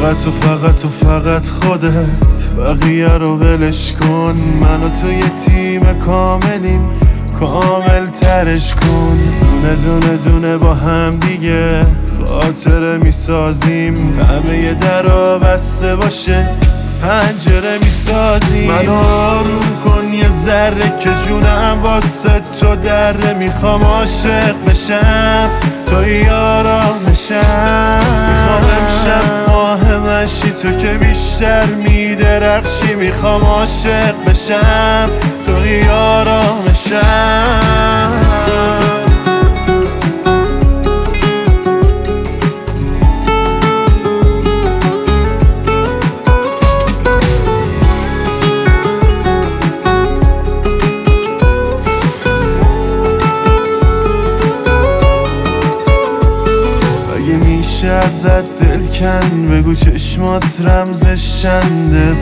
فقط و فقط خودت، بقیه رو ولش کن. من و تو یه تیم کاملیم، کامل ترش کن. دونه دونه دونه با هم دیگه خاطره میسازیم. همه یه درا بسته باشه پنجره میسازیم. منو آروم کن یه ذره که جونم واسه تو دره. میخوام عاشق بشم توی آرامشم. میخوام امشب ماه مشی تو که بیشتر میدرخشی. میخوام عاشق بشم توی آرامشم. ازت دل کن بگو چشمات رمزش چنده.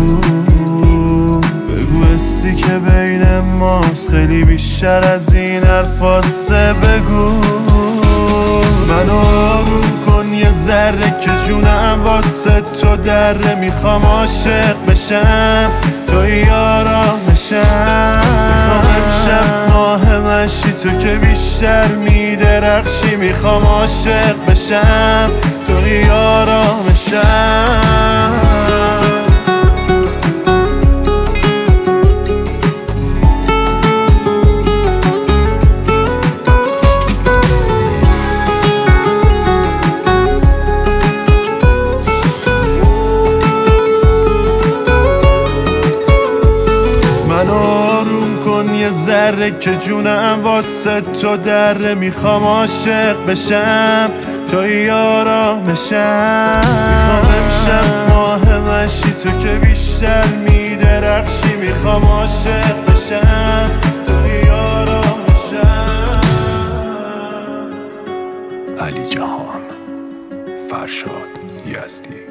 بگو حسی که بین ماست خیلی بیشتر از این حرفاسه. بگو منو آروم کن یه ذره که جونم واسه تو دره. میخوام عاشق بشم توی آرامشم. میخوام امشب ماه مشی تو که بیشتر میدرخشی. میخوام عاشق بشم توی آرامشم. یه ذره که جونم واسه تو دره. میخوام عاشق بشم توی آرامشم. میخوام امشب ماه مشی تو که بیشتر میدرخشی. میخوام عاشق بشم توی آرامشم. علی جهان، فرشاد یزدی.